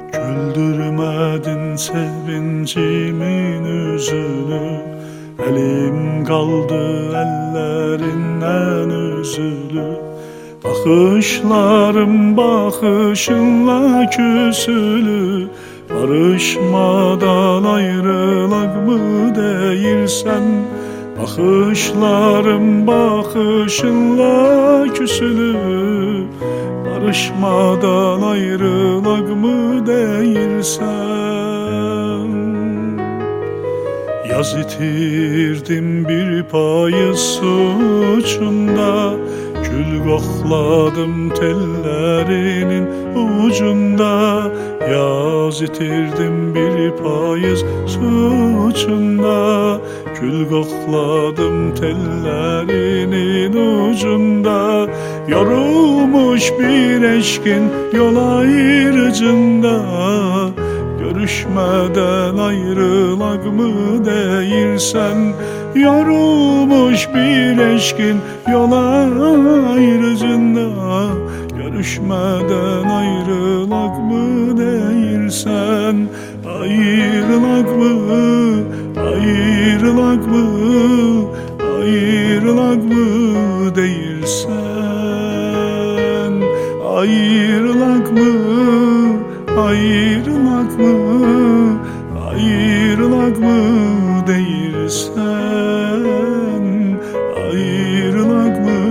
Güldürmedin sevincimin yüzünü, elim kaldı ellerinden üzülü. Bakışlarım bakışınla küsülü, barışmadan ayrılak mı değilsen? Bakışlarım bakışınla küsülü, barışmadan ayrılak mı değilsen? Yaz itirdim bir payı suçunda, gül kokladım tellerinin ucunda. Yaz itirdim bir payız suçunda, gül kokladım tellerinin ucunda. Yorulmuş bir eşkin yol ayrıcında, görüşmeden ayrılak mı değilsen? Yorulmuş bir eşkin yol ayrıcında, görüşmeden ayrılak mı değilsen? Ayrılak mı, ayrılak mı, ayrılak mı değilsen? Ayrılak mı, ayrılak mı, ayrılak mı değilsen? Ayrılak mı,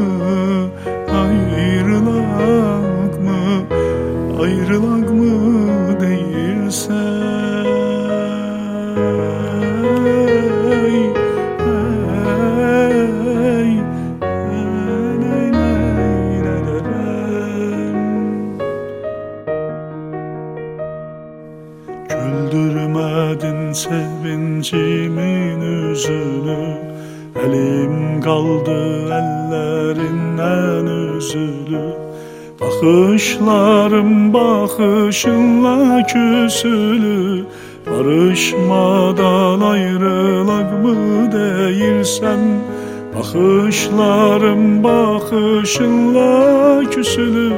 ayrılak mı, ayrılak mı değilsen? Güldürmedin sevincimin yüzünü, elim kaldı ellerinden üzülü. Bakışlarım bakışınla küsülü, barışmadan ayrılak mı değilsen? Bakışlarım bakışınla küsülü,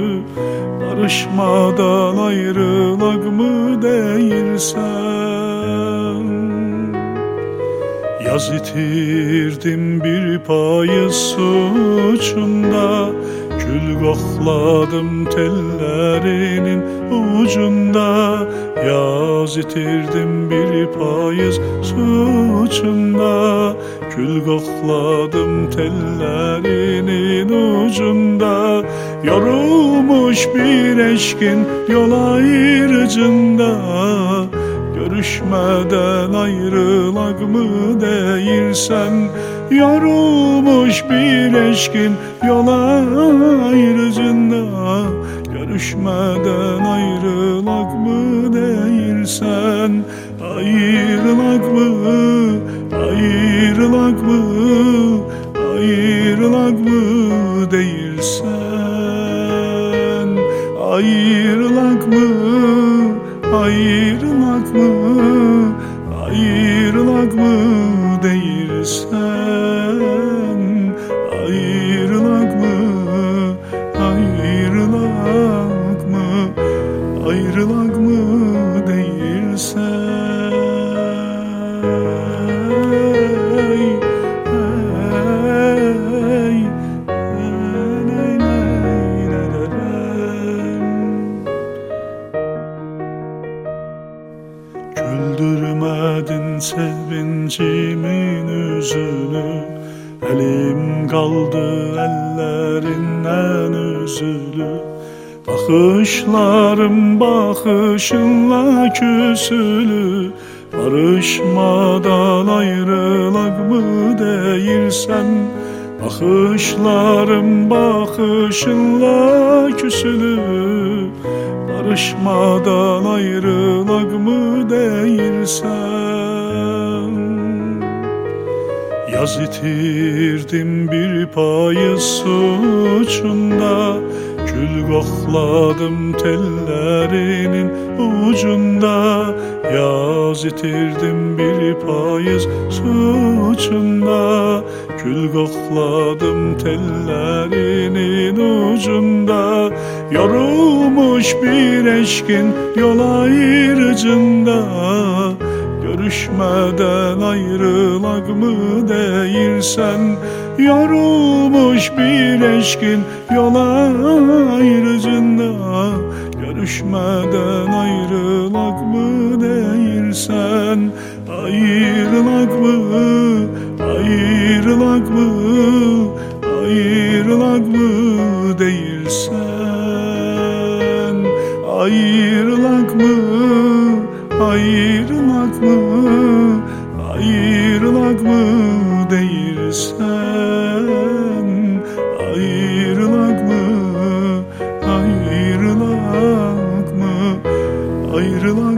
barışmadan ayrılak mı değilsen? Yaz itirdim bir payı suçunda, gül kokladım tellerinin ucunda. Yaz itirdim bir payız suçunda, gül kokladım tellerinin ucunda. Yorulmuş bir eşkin yol ayrıcında, görüşmeden ayrılak mı değilsen? Yorulmuş bir eşkin yol ayrıcında, görüşmeden ayrılak mı değilsen? Ayrılak mı, ayrılak mı, ayrılak mı değilsen? Ayrılak mı, ayrılak mı, ayrılak mı değilsen? Ayrılak mı, ayrılak mı, ayrılak mı değilsen? Güldürmedin sevincimin yüzünü, elim kaldı ellerinden üzülü. Bakışlarım bakışınla küsülü, barışmadan ayrılak mı değilsen? Bakışlarım bakışınla küsülü, barışmadan ayrılak mı değilsen? Yaz itirdim bir payı suçunda, Gül qoxladım tellərinin ucunda, yaz itirdim bir payız suçunda. Gül qoxladım tellərinin ucunda, yorulmuş bir eşkin yol ayrıcında. Görüşmeden ayrılak mı deyirsən? Yorulmuş bir eşkin yol ayrıcında. Görüşmeden ayrılak mı deyirsən? Ayrılak mı, ayrılak mı, ayrılak mı deyirsən? Ayrılak mı, ayrılak mı, ayrılak mı deyirsən? Ayrılak mı, ayrılak mı, ayrılak